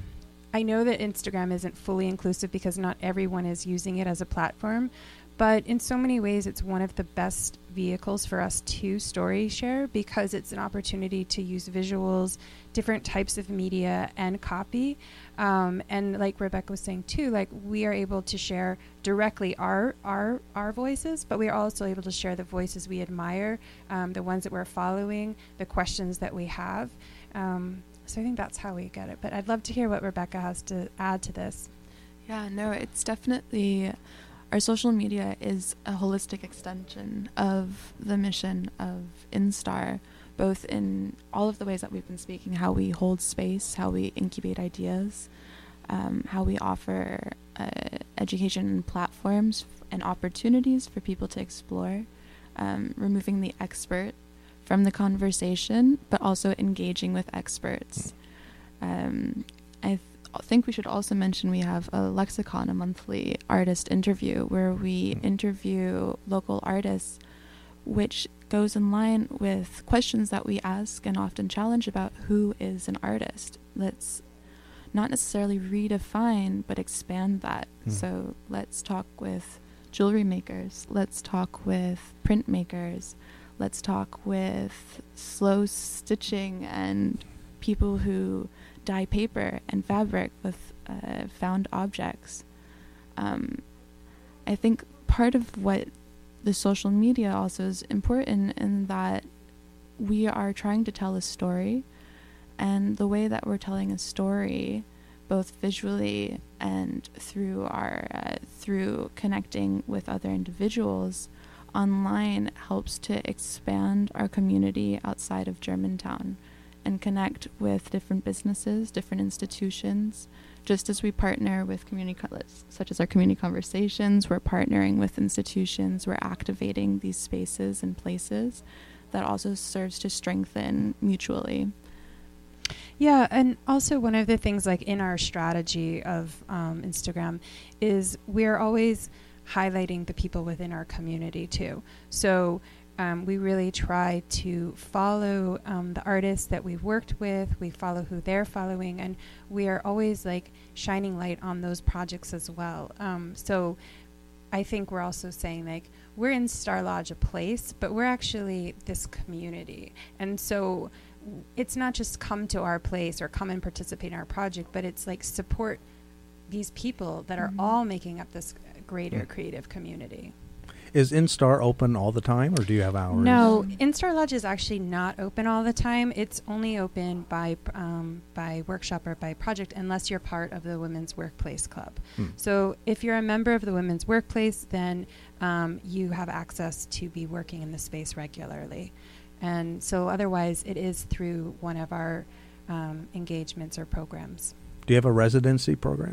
I know that Instagram isn't fully inclusive because not everyone is using it as a platform, but in so many ways it's one of the best vehicles for us to story share because it's an opportunity to use visuals, different types of media, and copy. Um, and like Rebecca was saying too, like we are able to share directly our our our voices, but we are also able to share the voices we admire, um, the ones that we're following, the questions that we have. Um, so I think that's how we get it. But I'd love to hear what Rebecca has to add to this. Yeah, no, it's definitely, our social media is a holistic extension of the mission of Instar, both in all of the ways that we've been speaking, how we hold space, how we incubate ideas, um, how we offer uh, education and platforms f- and opportunities for people to explore, um, removing the expert from the conversation, but also engaging with experts. Um, I th- think we should also mention we have a Lexicon, a monthly artist interview, where we interview local artists, which goes in line with questions that we ask and often challenge about who is an artist. Let's not necessarily redefine, but expand that. Mm. So let's talk with jewelry makers. Let's talk with printmakers. Let's talk with slow stitching and people who dye paper and fabric with uh, found objects. Um, I think part of what the social media also is important in that we are trying to tell a story, and the way that we're telling a story, both visually and through our uh, through connecting with other individuals online, helps to expand our community outside of Germantown and connect with different businesses, different institutions. Just as we partner with community, co- such as our community conversations, we're partnering with institutions, we're activating these spaces and places that also serves to strengthen mutually. Yeah, and also one of the things like in our strategy of um, Instagram is we're always highlighting the people within our community too. So um, we really try to follow um, the artists that we've worked with. We follow who they're following, and we are always like shining light on those projects as well. Um, so I think we're also saying like we're in Star Lodge, a place, but we're actually this community. And so it's not just come to our place or come and participate in our project, but it's like support these people that are mm-hmm. all making up this greater mm-hmm. creative community. Is Instar open all the time, or do you have hours? No, Instar Lodge is actually not open all the time. It's only open by um, by workshop or by project unless you're part of the Women's Workplace Club. Hmm. So if you're a member of the Women's Workplace, then um, you have access to be working in the space regularly. And so otherwise, it is through one of our um, engagements or programs. Do you have a residency program?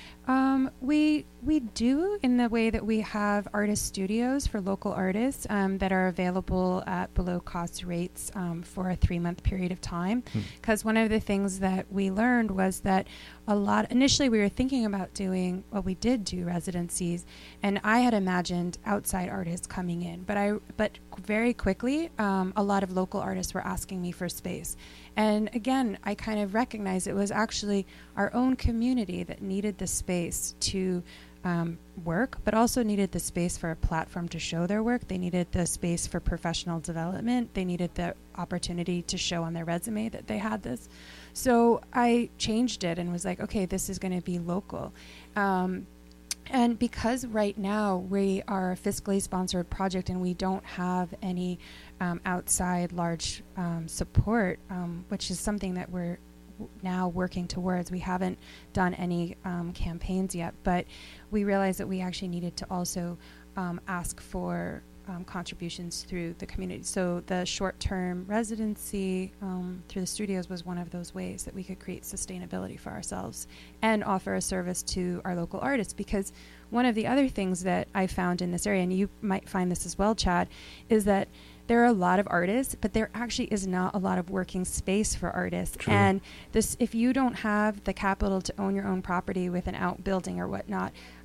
Um, we we do, in the way that we have artist studios for local artists um, that are available at below cost rates um, for a three month period of time. Because hmm. one of the things that we learned was that a lot initially we were thinking about doing, well, we did do residencies, and I had imagined outside artists coming in, but I but very quickly um, a lot of local artists were asking me for space. And again, I kind of recognized it was actually our own community that needed the space to um, work, but also needed the space for a platform to show their work. They needed the space for professional development. They needed the opportunity to show on their resume that they had this. So I changed it and was like, okay, this is going to be local. Um, and because right now we are a fiscally sponsored project and we don't have any um, outside large um, support, um, which is something that we're w- now working towards. We haven't done any um, campaigns yet, but we realized that we actually needed to also um, ask for um, contributions through the community. So the short-term residency um, through the studios was one of those ways that we could create sustainability for ourselves and offer a service to our local artists. Because one of the other things that I found in this area, and you might find this as well, Chad, is that there are a lot of artists, but there actually is not a lot of working space for artists. True. And this, if you don't have the capital to own your own property with an outbuilding or whatnot,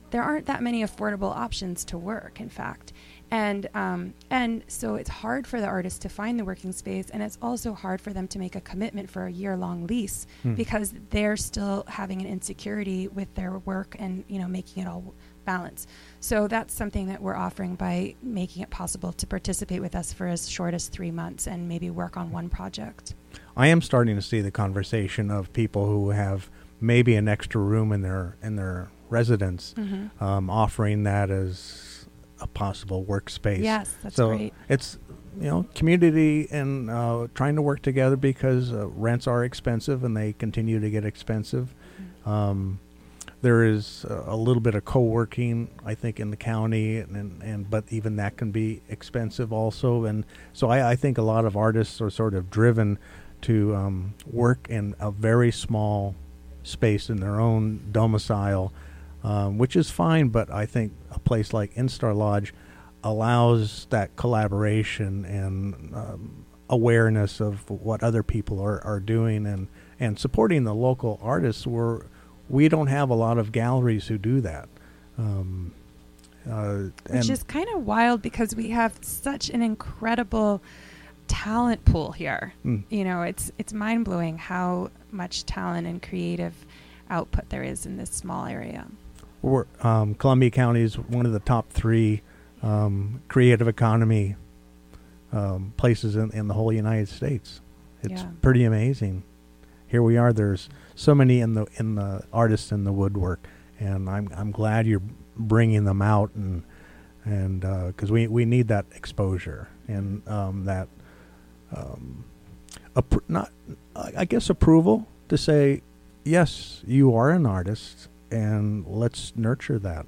there aren't that many affordable options to work, in fact. And um, and so it's hard for the artists to find the working space, and it's also hard for them to make a commitment for a year-long lease Hmm. because they're still having an insecurity with their work and, you know, making it all balance. So that's something that we're offering by making it possible to participate with us for as short as three months and maybe work on one project. I am starting to see the conversation of people who have maybe an extra room in their in their residence, Mm-hmm. um, offering that as a possible workspace. Yes, that's so great. it's, you know, community and uh, trying to work together because uh, rents are expensive and they continue to get expensive. Mm-hmm. Um, there is a, a little bit of co-working, I think, in the county, and, and, and but even that can be expensive also. And so I, I think a lot of artists are sort of driven to um, work in a very small space in their own domicile, um, which is fine, but I think a place like Instar Lodge allows that collaboration and um, awareness of what other people are, are doing and, and supporting the local artists. Where we don't have a lot of galleries who do that. Um, uh, Which and is kind of wild because we have such an incredible talent pool here. Mm. You know, it's it's mind-blowing how much talent and creative output there is in this small area. We're, um, Columbia County is one of the top three um, creative economy um, places in, in the whole United States. It's Yeah. pretty amazing. Here we are. There's so many in the in the artists in the woodwork, and I'm I'm glad you're bringing them out and and because we we need that exposure and um, that um, appro- not I I guess approval to say yes, you are an artist. And let's nurture that.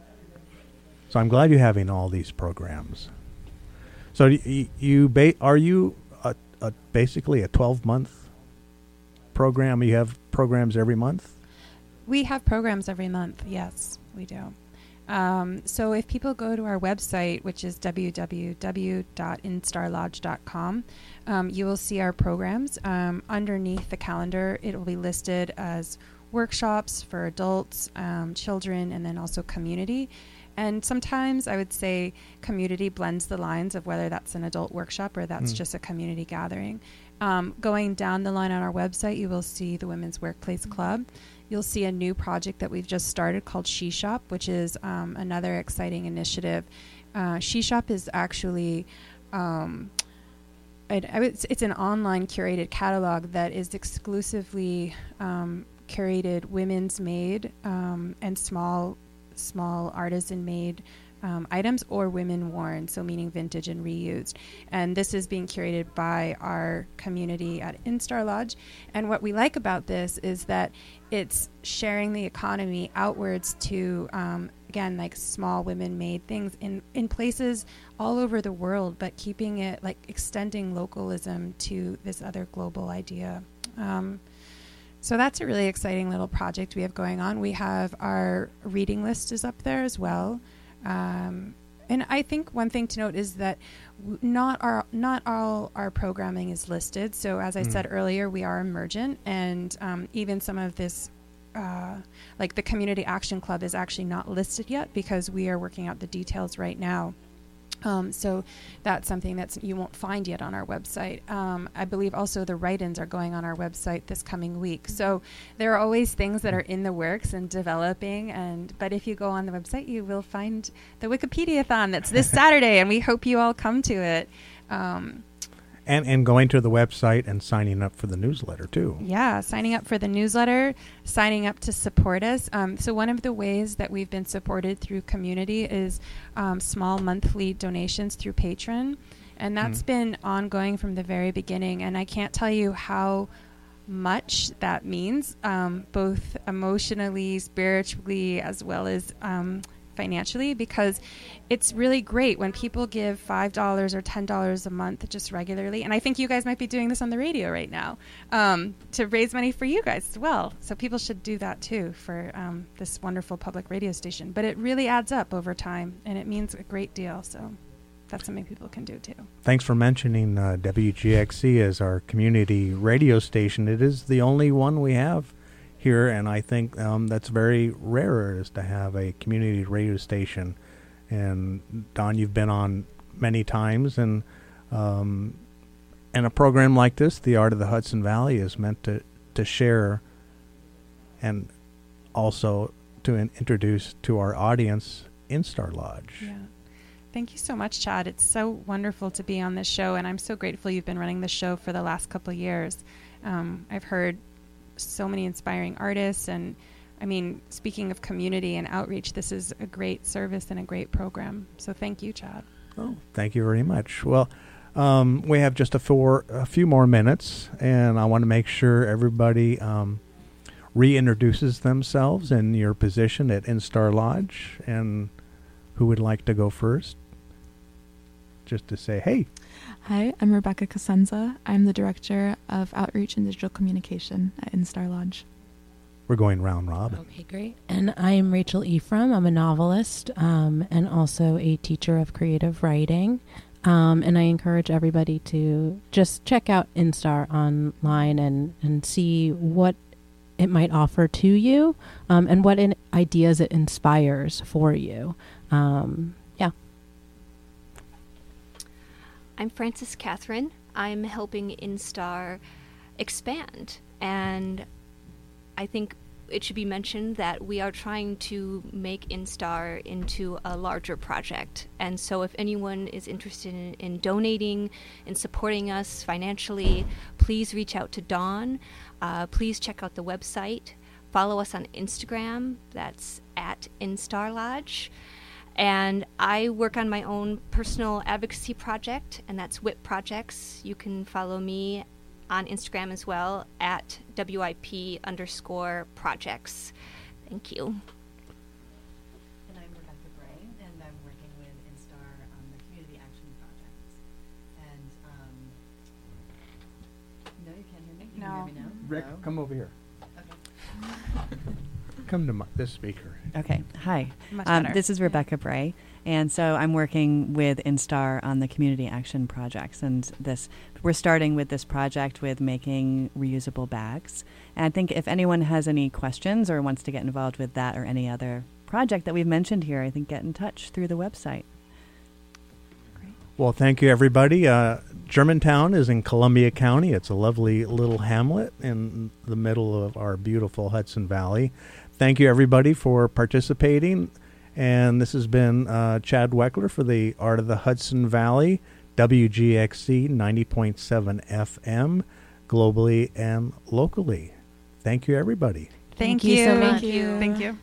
So I'm glad you're having all these programs. So you, you ba- are you a, a basically a twelve month program? You have programs every month? We have programs every month. Yes, we do. Um, so if people go to our website, which is w w w dot instar lodge dot com, um, you will see our programs. Um, underneath the calendar, it will be listed as workshops for adults, um, children, and then also community. And sometimes I would say community blends the lines of whether that's an adult workshop or that's Mm. just a community gathering. Um, going down the line on our website, you will see the Women's Workplace Club. You'll see a new project that we've just started called She Shop, which is um, another exciting initiative. Uh, She Shop is actually um, it, it's, it's an online curated catalog that is exclusively um, curated women's made um, and small small artisan made um, items or women worn, so meaning vintage and reused. And this is being curated by our community at Instar Lodge. And what we like about this is that it's sharing the economy outwards to um, again, like small women made things in in places all over the world, but keeping it like extending localism to this other global idea. Um, So that's a really exciting little project we have going on. We have our reading list is up there as well. Um, and I think one thing to note is that w- not our not all our programming is listed. So as I Mm. said earlier, we are emergent, and um, even some of this, uh, like the Community Action Club, is actually not listed yet because we are working out the details right now. Um, so that's something that's you won't find yet on our website. Um, I believe also the write-ins are going on our website this coming week. So there are always things that are in the works and developing. And but if you go on the website, you will find the Wikipedia-thon that's this Saturday, and we hope you all come to it. Um, And and going to the website and signing up for the newsletter too. Yeah, signing up for the newsletter, signing up to support us. Um, so one of the ways that we've been supported through community is um, small monthly donations through Patreon. And that's Mhm. been ongoing from the very beginning. And I can't tell you how much that means, um, both emotionally, spiritually, as well as um, financially, because it's really great when people give five dollars or ten dollars a month just regularly. And I think you guys might be doing this on the radio right now um, to raise money for you guys as well. So people should do that too for um, this wonderful public radio station. But it really adds up over time, and it means a great deal. So that's something people can do too. Thanks for mentioning uh, W G X C as our community radio station. It is the only one we have here, and I think um, that's very rare, is to have a community radio station. And Don, you've been on many times, and um, and a program like this, The Art of the Hudson Valley, is meant to, to share and also to in- introduce to our audience Instar Lodge. Yeah. Thank you so much, Chad. It's so wonderful to be on this show, and I'm so grateful you've been running the show for the last couple of years. Um, I've heard so many inspiring artists, and I mean, speaking of community and outreach, this is a great service and a great program. So thank you, Chad. Oh, thank you very much. Well, um, we have just a, four, a few more minutes, and I want to make sure everybody um, reintroduces themselves and your position at Instar Lodge. And who would like to go first? Just to say, hey. Hi, I'm Rebecca Cosenza. I'm the Director of Outreach and Digital Communication at Instar Lodge. We're going round robin. Okay, great. And I'm Rachel Ephraim. I'm a novelist um, and also a teacher of creative writing. Um, and I encourage everybody to just check out Instar online and, and see what it might offer to you um, and what in ideas it inspires for you. Um, yeah. I'm Frances Catherine. I'm helping Instar expand, and I think it should be mentioned that we are trying to make Instar into a larger project. And so if anyone is interested in, in donating and supporting us financially, please reach out to Dawn. Uh, please check out the website. Follow us on Instagram. That's at Instar Lodge. And I work on my own personal advocacy project, and that's W I P Projects. You can follow me on Instagram as well at W I P underscore projects. Thank you. And I'm Rebecca Bray, and I'm working with Instar on the Community Action Projects. And, um, no, you can't hear me? You No. can hear me now? Rick, No? come over here. Okay. Come to my, this speaker. Okay. Hi. Much Um, better. this is Rebecca Bray, and so I'm working with Instar on the Community Action Projects. And this, we're starting with this project with making reusable bags. And I think if anyone has any questions or wants to get involved with that or any other project that we've mentioned here, I think get in touch through the website. Well, thank you, everybody. Uh, Germantown is in Columbia County. It's a lovely little hamlet in the middle of our beautiful Hudson Valley. Thank you, everybody, for participating. And this has been uh, Chad Weckler for the Art of the Hudson Valley, W G X C ninety point seven F M, globally and locally. Thank you, everybody. Thank, Thank you you. so much. Thank you. Thank you.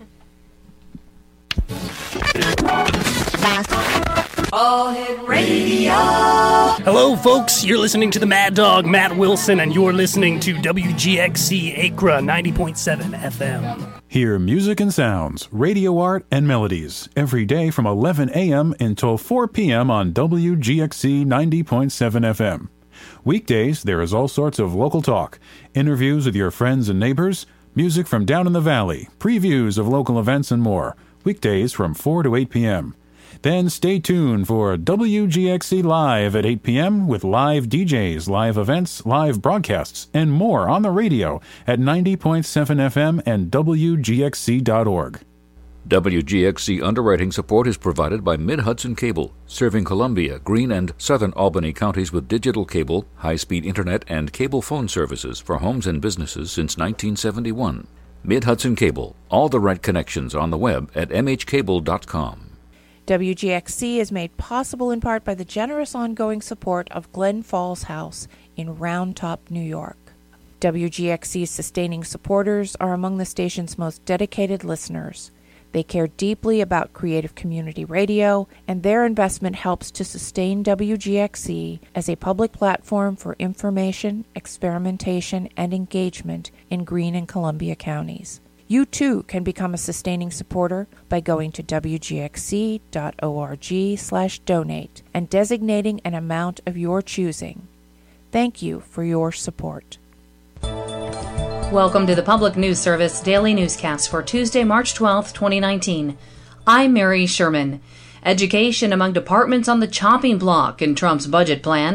All Hit Radio. Hello, folks. You're listening to the Mad Dog, Matt Wilson, and you're listening to W G X C Acra ninety point seven F M. Hear music and sounds, radio art, and melodies every day from eleven a.m. until four p.m. on W G X C ninety point seven F M. Weekdays, there is all sorts of local talk, interviews with your friends and neighbors, music from down in the valley, previews of local events, and more. Weekdays from four to eight p.m. Then stay tuned for W G X C Live at eight p.m. with live D Js, live events, live broadcasts, and more on the radio at ninety point seven F M and W G X C dot org. W G X C underwriting support is provided by Mid-Hudson Cable, serving Columbia, Greene, and southern Albany counties with digital cable, high-speed internet, and cable phone services for homes and businesses since nineteen seventy-one. Mid-Hudson Cable, all the right connections on the web at m h cable dot com. W G X C is made possible in part by the generous ongoing support of Glen Falls House in Round Top, New York. W G X C's sustaining supporters are among the station's most dedicated listeners. They care deeply about creative community radio, and their investment helps to sustain W G X C as a public platform for information, experimentation, and engagement in Greene and Columbia counties. You too can become a sustaining supporter by going to w g x c dot org slash donate and designating an amount of your choosing. Thank you for your support. Welcome to the Public News Service Daily Newscast for Tuesday, March twelfth, twenty nineteen. I'm Mary Sherman. Education among departments on the chopping block in Trump's budget plan.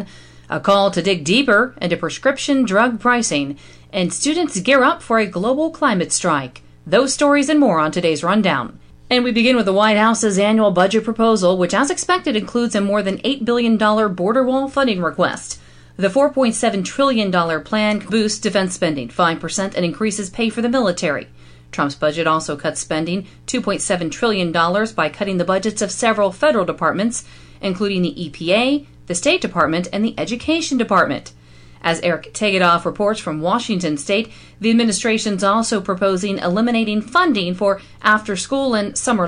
a call to dig deeper into prescription drug pricing, and students gear up for a global climate strike. Those stories and more on today's rundown. And we begin with the White House's annual budget proposal, which as expected includes a more than eight billion dollars border wall funding request. The four point seven trillion dollars plan boosts defense spending five percent and increases pay for the military. Trump's budget also cuts spending two point seven trillion dollars by cutting the budgets of several federal departments, including the E P A, the State Department, and the Education Department. As Eric Tegedoff reports from Washington State, the administration's also proposing eliminating funding for after-school and summer